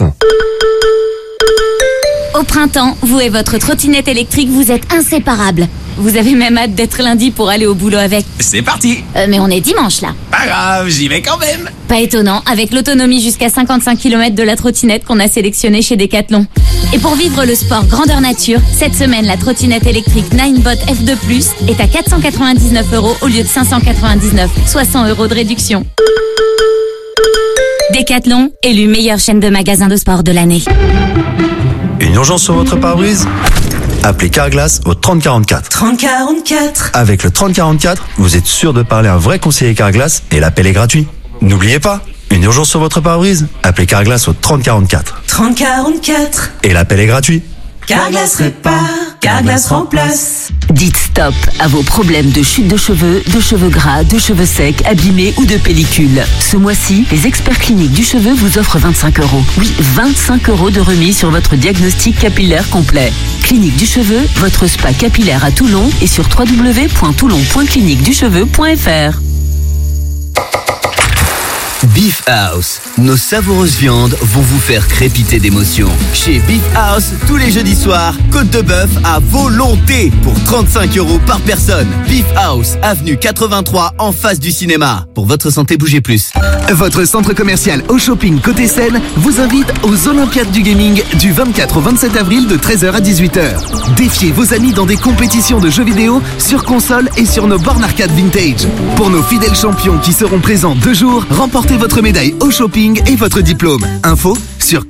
Au printemps, vous et votre trottinette électrique, vous êtes inséparables. Vous avez même hâte d'être lundi pour aller au boulot avec. C'est parti. Mais on est dimanche là. Pas grave, j'y vais quand même. Pas étonnant, avec l'autonomie jusqu'à 55 km de la trottinette qu'on a sélectionnée chez Decathlon. Et pour vivre le sport grandeur nature, cette semaine, la trottinette électrique Ninebot F2+, est à 499 € au lieu de 599, soit 100 € de réduction. Decathlon, élu meilleure chaîne de magasins de sport de l'année. Une urgence sur votre pare-brise? Appelez Carglass au 3044. 3044. Avec le 3044, vous êtes sûr de parler à un vrai conseiller Carglass et l'appel est gratuit. N'oubliez pas, une urgence sur votre pare-brise? Appelez Carglass au 3044. 3044. Et l'appel est gratuit. Carglass répare, Carglass remplace. Dites stop à vos problèmes de chute de cheveux gras, de cheveux secs, abîmés ou de pellicule. Ce mois-ci, les experts cliniques du cheveu vous offrent 25 €. Oui, 25 € de remise sur votre diagnostic capillaire complet. Clinique du cheveu, votre spa capillaire à Toulon et sur www.toulon.cliniqueducheveu.fr. Beef House. Nos savoureuses viandes vont vous faire crépiter d'émotion. Chez Beef House, tous les jeudis soirs, côte de bœuf à volonté pour 35 € par personne. Beef House, avenue 83 en face du cinéma. Pour votre santé, bougez plus. Votre centre commercial au shopping côté Seine vous invite aux Olympiades du Gaming du 24 au 27 avril de 13h à 18h. Défiez vos amis dans des compétitions de jeux vidéo sur console et sur nos bornes arcade vintage. Pour nos fidèles champions qui seront présents 2 jours, remportez votre médaille au shopping et votre diplôme. Info sur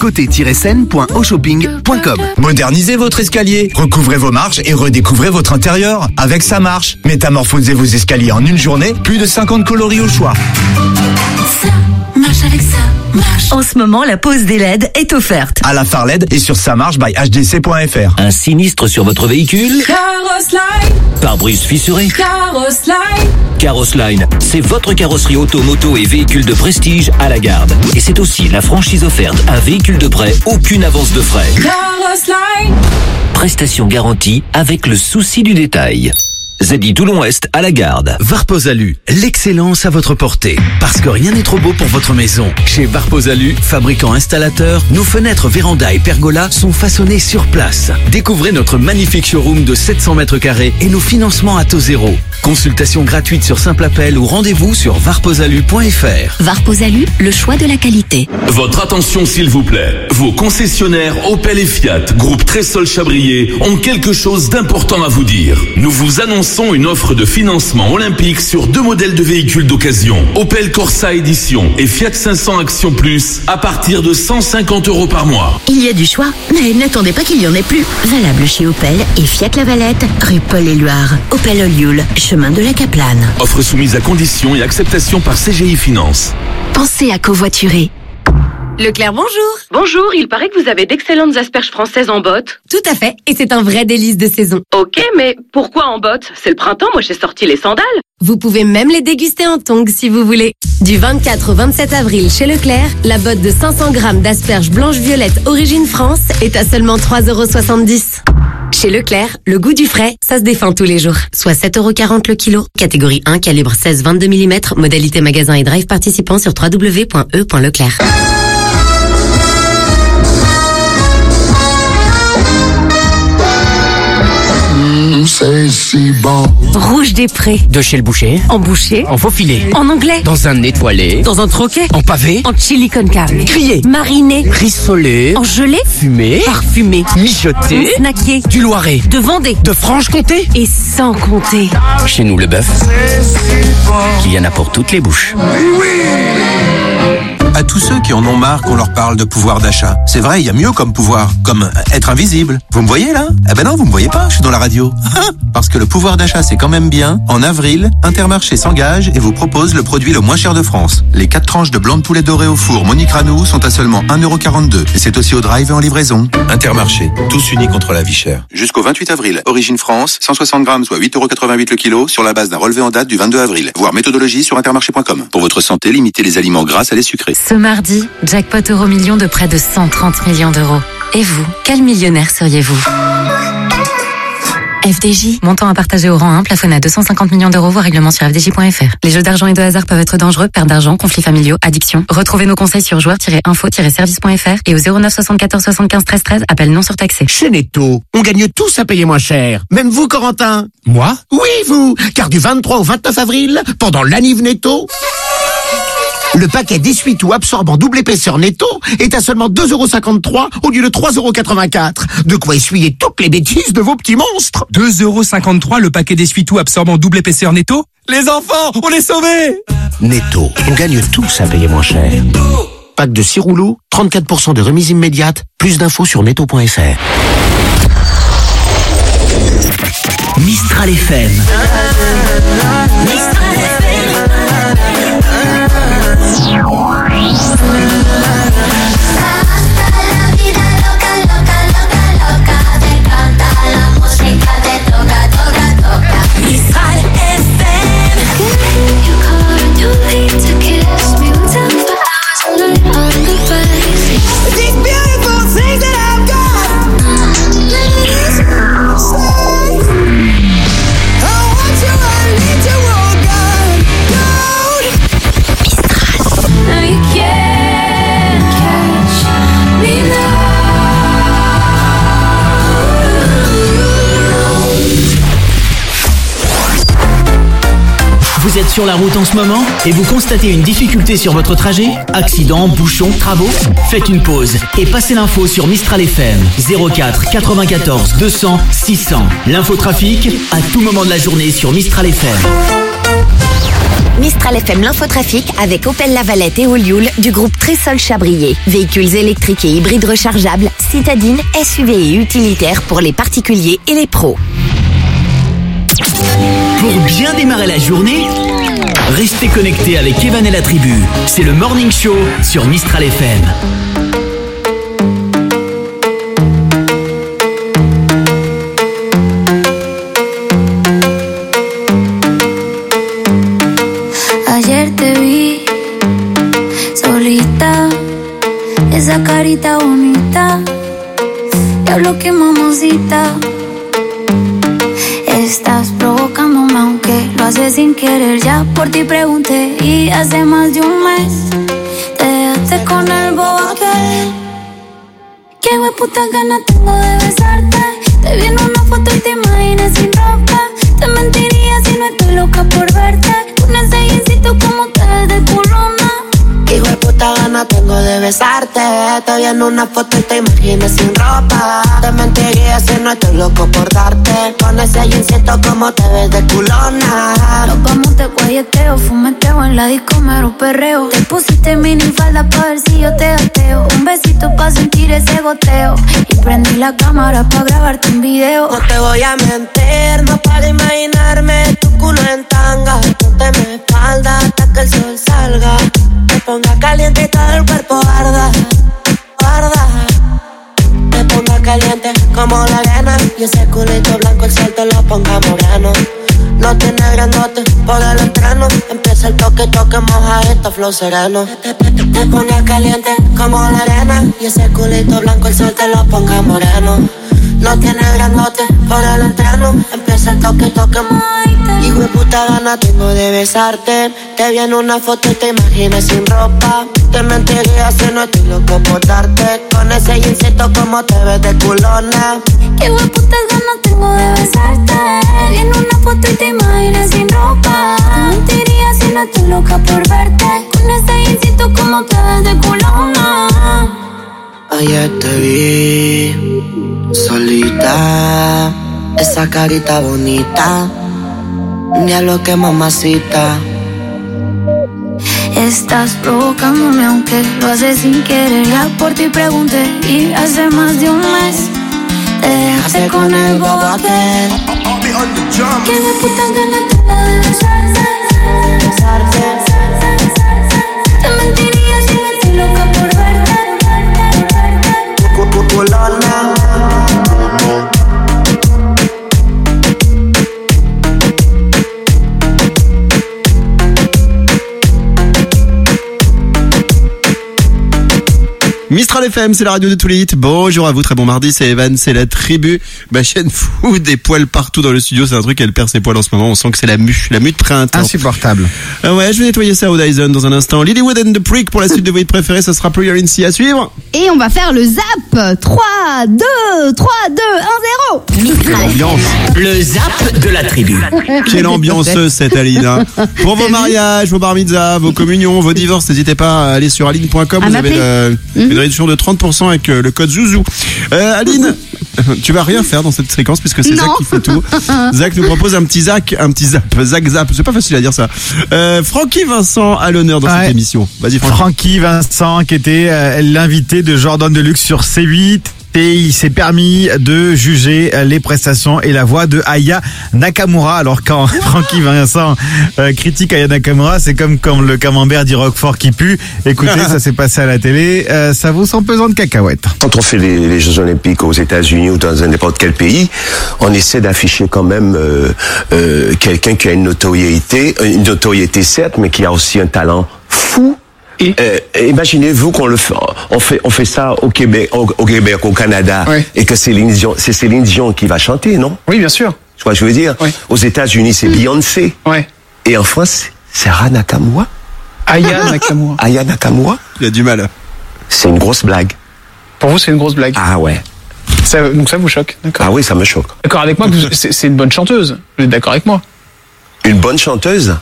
côté-seine.aushopping.com. Modernisez votre escalier, recouvrez vos marches et redécouvrez votre intérieur avec sa marche. Métamorphosez vos escaliers en une journée, plus de 50 coloris au choix. Ça marche avec ça. Marche. En ce moment, la pause des LED est offerte. À la phare LED et sur samarche by hdc.fr. Un sinistre sur votre véhicule? Carrosline. Pare-brise fissuré? Carrosline. Carrosline, c'est votre carrosserie auto, moto et véhicule de prestige à la garde. Et c'est aussi la franchise offerte, un véhicule de prêt, aucune avance de frais. Carrosline. Prestation garantie avec le souci du détail. ZI Toulon-Est à la garde. Varposalu, l'excellence à votre portée. Parce que rien n'est trop beau pour votre maison. Chez Varposalu, fabricant installateur, nos fenêtres, vérandas et pergolas sont façonnées sur place. Découvrez notre magnifique showroom de 700 mètres carrés et nos financements à taux zéro. Consultation gratuite sur simple appel ou rendez-vous sur varposalu.fr. Varposalu, le choix de la qualité. Votre attention s'il vous plaît. Vos concessionnaires Opel et Fiat, groupe Trésol Chabrier, ont quelque chose d'important à vous dire. Nous vous annonçons une offre de financement olympique sur 2 modèles de véhicules d'occasion. Opel Corsa Edition et Fiat 500 Action Plus à partir de 150 € par mois. Il y a du choix, mais n'attendez pas qu'il y en ait plus. Valable chez Opel et Fiat La Valette, rue Paul-Éluard. Opel Olioul, chemin de la Caplane. Offre soumise à conditions et acceptation par CGI Finance. Pensez à covoiturer. Leclerc, bonjour. Bonjour, il paraît que vous avez d'excellentes asperges françaises en botte. Tout à fait, et c'est un vrai délice de saison. Ok, mais pourquoi en botte? C'est le printemps, moi j'ai sorti les sandales. Vous pouvez même les déguster en tongs si vous voulez. Du 24 au 27 avril chez Leclerc, la botte de 500 grammes d'asperges blanches-violettes origine France est à seulement 3,70 €. Chez Leclerc, le goût du frais, ça se défend tous les jours. Soit 7,40 € le kilo. Catégorie 1, calibre 16-22 mm. Modalité magasin et drive participant sur www.e.leclerc. C'est si bon. Rouge des Prés. De chez le boucher. En boucher. En faux filet. En anglais. Dans un étoilé. Dans un troquet. En pavé. En chili con carne. Grillé. Mariné. Rissolé. En gelée. Fumé. Parfumé. Mijoté. Snacké. Du Loiret. De Vendée. De Franche-Comté. Et sans compter. Chez nous, le bœuf, il y en a pour toutes les bouches. À tous ceux qui en ont marre qu'on leur parle de pouvoir d'achat. C'est vrai, il y a mieux comme pouvoir, comme être invisible. Vous me voyez là? Eh ben non, vous me voyez pas, je suis dans la radio. Parce que le pouvoir d'achat c'est quand même bien. En avril, Intermarché s'engage et vous propose le produit le moins cher de France. Les 4 tranches de blanc de poulet doré au four Monique Ranou sont à seulement 1,42 €. Et c'est aussi au drive et en livraison. Intermarché, tous unis contre la vie chère. Jusqu'au 28 avril, Origine France, 160 grammes, soit 8,88 € le kilo, sur la base d'un relevé en date du 22 avril. Voir méthodologie sur intermarché.com. Pour votre santé, limitez les aliments gras à les sucrés. Ce mardi, jackpot Euromillions de près de 130 millions d'euros. Et vous, quel millionnaire seriez-vous? FDJ, montant à partager au rang 1, plafonné à 250 millions d'euros, voire règlement sur fdj.fr. Les jeux d'argent et de hasard peuvent être dangereux, perte d'argent, conflits familiaux, addiction. Retrouvez nos conseils sur joueurs-info-service.fr et au 09 74 75 13 13, appel non surtaxé. Chez Netto, on gagne tous à payer moins cher. Même vous, Corentin. Moi? Oui, vous. Car du 23 au 29 avril, pendant l'Aniv Netto, le paquet d'essuie-tout absorbant double épaisseur Netto est à seulement 2,53 € au lieu de 3,84 €. De quoi essuyer toutes les bêtises de vos petits monstres. 2,53 € le paquet d'essuie-tout absorbant double épaisseur Netto? Les enfants, on est sauvés! Netto, on gagne tous à payer moins cher. Pack de 6 rouleaux, 34% de remise immédiate. Plus d'infos sur netto.fr. Mistral FM. Mistral FM. I want you, I need you, oh God. sur la route en ce moment et vous constatez une difficulté sur votre trajet? Accident, bouchon, travaux? Faites une pause et passez l'info sur Mistral FM 04 94 200 600. L'infotrafic à tout moment de la journée sur Mistral FM. Mistral FM l'infotrafic avec Opel Lavalette et Olioul du groupe Trésol Chabrier. Véhicules électriques et hybrides rechargeables, citadines, SUV et utilitaires pour les particuliers et les pros. Pour bien démarrer la journée, restez connectés avec Evan et la tribu. C'est le Morning Show sur Mistral FM. Ayer te vi solita, esa carita bonita, diablo que mamacita. Estás provocándome aunque lo haces sin querer. Ya por ti pregunté y hace más de un mes te dejaste con el bobo aquel. Qué hueputa ganas tengo de besarte. Te vi en una foto y te imaginé sin ropa. Te mentiría si no estoy loca por verte. Con ese jeansito como te ves de culona. Qué hueputa ganas tengo de besarte. Te vi en una foto y te imaginé sin ropa. Te mentiría si no estoy loco por darte. Con ese jeansito como te ves de culona. Nos vamos de guayeteo, fumeteo en la disco mero perreo. Te pusiste mini falda pa' ver si yo te gateo. Un besito pa' sentir ese goteo. Y prendí la cámara pa' grabarte un video. No te voy a mentir, no para imaginarme tu culo en tanga. Ponte mi espalda hasta que el sol salga. Te ponga caliente y todo el cuerpo arda, arda. Te ponga caliente como la arena. Y ese culito blanco el sol te lo ponga moreno. No tiene grandote por el entreno. Empieza el toque, toque, moja esta flow sereno. Te ponga caliente como la arena. Y ese culito blanco el sol te lo ponga moreno. No tiene grandote por el entreno. Empieza el toque, toque, hijo de puta gana tengo de besarte. Te vi en una foto y te imaginé sin ropa. Te mentiría si no estoy loco por darte. Con ese jeansito como te ves de culona. Qué hueputas ganas tengo de besarte. Te vi en una foto y te imaginé sin ropa. Te mentiría si no estoy loca por verte. Con ese jeansito como te ves de culona. Ayer te vi solita, esa carita bonita, diablo que mamacita. Estás provocándome aunque lo haces sin querer. Ya por ti pregunté y hace más de un mes te dejaste con el bobo aquel. Que de puta ganas tengo de besarte. Te mentiría si no estoy loca por verte. Mistral FM, c'est la radio de tous les hits. Bonjour à vous, très bon mardi, c'est Evan, c'est la tribu. Ma chaîne fout des poils partout dans le studio, c'est un truc, elle perd ses poils en ce moment, on sent que c'est la mue de printemps. Insupportable. Ouais, je vais nettoyer ça au Dyson dans un instant. Lilywood and the Prick pour la suite de vos hits préférés, ça sera Prayer in Sea à suivre. Et on va faire le zap. 3, 2, 1, 0. Quelle ambiance. Le zap de la tribu. Quelle ambianceuse cette Aline, hein. Pour vos mariages, vos bar mitzvahs, vos communions, vos divorces, n'hésitez pas à aller sur aline.com, vous avez une réduction de 30% avec le code Zouzou. Aline, tu vas rien faire dans cette séquence puisque c'est Zach qui fait tout. Zach nous propose un petit zap, Zach zap, c'est pas facile à dire ça. Francky Vincent à l'honneur dans cette émission. Vas-y Francky Vincent qui était l'invité de Jordan Deluxe sur C8. Et il s'est permis de juger les prestations et la voix de Aya Nakamura. Alors quand Francky Vincent critique Aya Nakamura, c'est comme quand le camembert dit Roquefort qui pue. Écoutez, ça s'est passé à la télé, ça vaut son pesant de cacahuètes. Quand on fait les Jeux Olympiques aux États-Unis ou dans n'importe quel pays, on essaie d'afficher quand même quelqu'un qui a une notoriété certes, mais qui a aussi un talent fou. Imaginez-vous qu'on fait ça au Québec, au Canada, et que c'est Céline Dion qui va chanter, non? Oui, bien sûr. Tu vois ce que je veux dire? Oui. Aux États-Unis, c'est Beyoncé. Ouais. Et en France, c'est Aya Nakamura. Aya Nakamura. Il a du mal. C'est une grosse blague. Pour vous, c'est une grosse blague? Ah ouais. Donc ça vous choque, d'accord? Ah oui, ça me choque. D'accord avec moi que c'est une bonne chanteuse. Vous êtes d'accord avec moi? Une bonne chanteuse?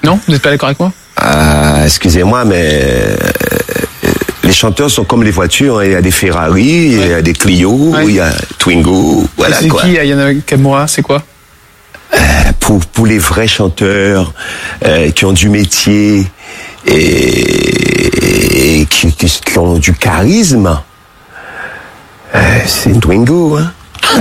Non, vous n'êtes pas d'accord avec moi? Excusez-moi, mais les chanteurs sont comme les voitures. Il y a des Ferrari, il y a des Clio, il y a Twingo. Voilà, c'est quoi. qui Aya Nakamura? C'est quoi? Pour les vrais chanteurs qui ont du métier et qui ont du charisme, c'est une Twingo, hein.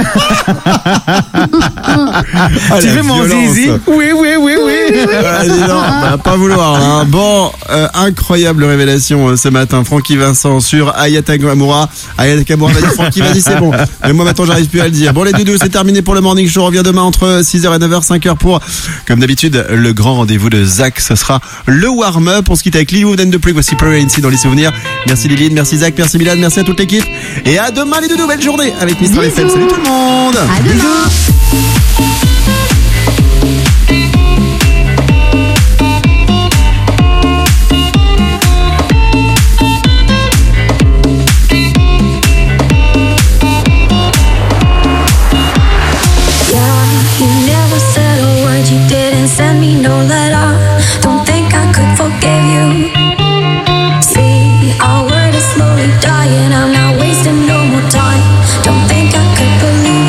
Tu veux mon zizi? Oui. Non, on va pas vouloir. Hein. Bon, incroyable révélation ce matin. Francky Vincent sur Aya Nakamura. Aya Nakamura va dire Francky, vas-y, c'est bon. Mais moi maintenant, j'arrive plus à le dire. Bon, les doudous, c'est terminé pour le Morning Show. On revient demain entre 6h et 9h, 5h pour, comme d'habitude, le grand rendez-vous de Zach. Ce sera le warm-up. On se quitte avec Lily Wood and the Plug. Voici Prairie ici dans les souvenirs. Merci Lily, merci Zach, merci Milan, merci à toute l'équipe. Et à demain, les doudous. Belle journée avec Mistral FM. Salut tout le monde. À demain. Send me no letter. Don't think I could forgive you. See, our word is slowly dying. I'm not wasting no more time. Don't think I could believe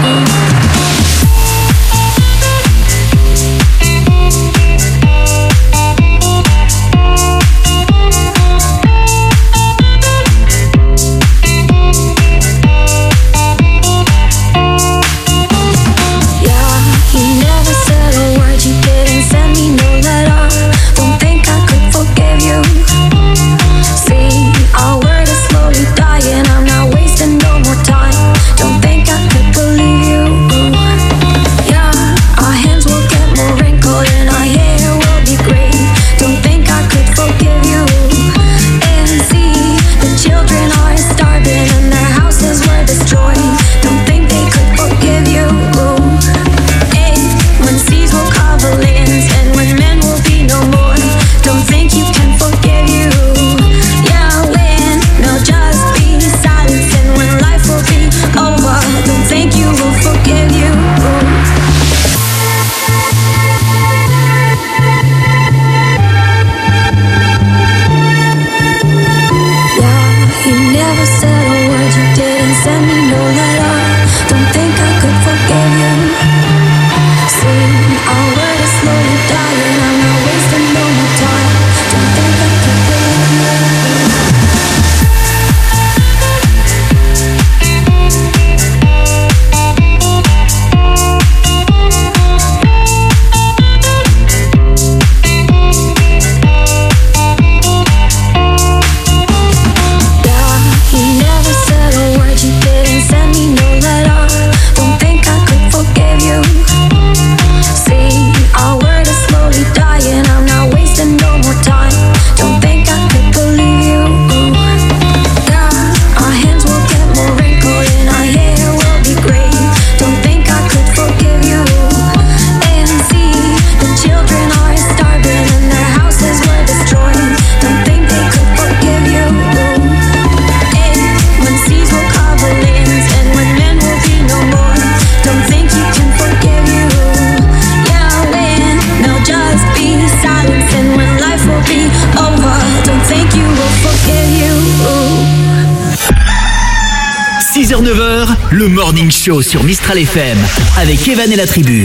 Le Morning Show sur Mistral FM avec Evan et la tribu.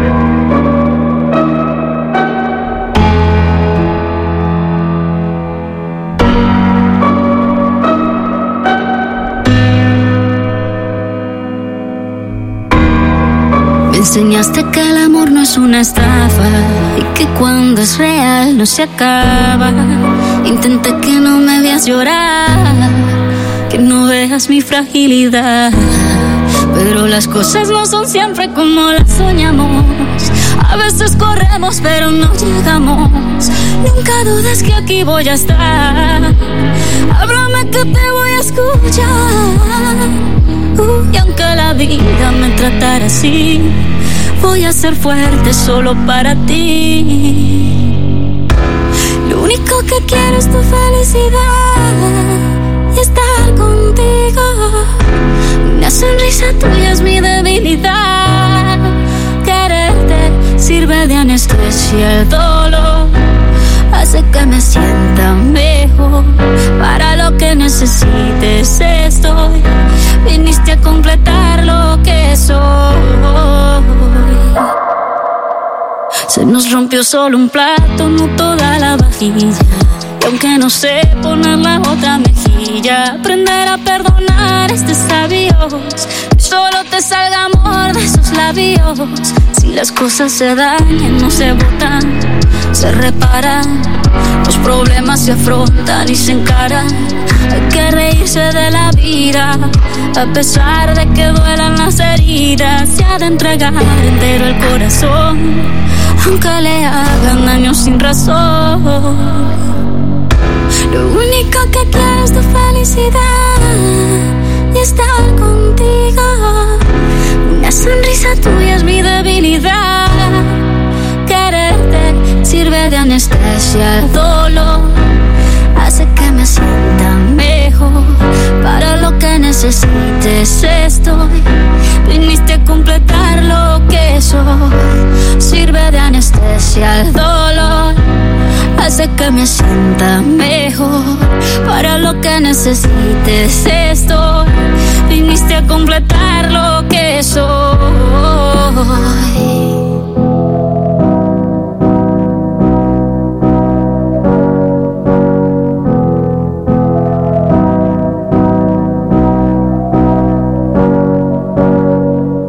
Me enseñaste que el amor no es una estafa y que cuando es real no se acaba. Intenté que no me veas llorar, que no veas mi fragilidad, pero las cosas no son siempre como las soñamos. A veces corremos pero no llegamos. Nunca dudes que aquí voy a estar. Háblame que te voy a escuchar. Y aunque la vida me tratara así, voy a ser fuerte solo para ti. Lo único que quiero es tu felicidad y estar contigo. Una sonrisa tuya es mi debilidad. Quererte sirve sirve de anestesia el dolor, hace que me sienta mejor. Para lo que necesites estoy, viniste a completar lo que soy. Se nos rompió solo un plato, no toda la vajilla. Y aunque no sé poner la otra mejilla, aprender a perdonar es de sabios. Que solo te salga amor de esos labios. Si las cosas se dañan, no se botan, se reparan. Los problemas se afrontan y se encaran. Hay que reírse de la vida, a pesar de que duelan las heridas. Se ha de entregar entero el corazón, aunque le hagan daño sin razón. Lo único que quiero es tu felicidad y estar contigo. Una sonrisa tuya es mi debilidad. Quererte sirve de anestesia el dolor, hace que me sienta mejor. Para lo que necesites estoy, viniste a completar lo que soy. Sirve de anestesia el dolor, hace que me sienta mejor. Para lo que necesites estoy, viniste a completar lo que soy.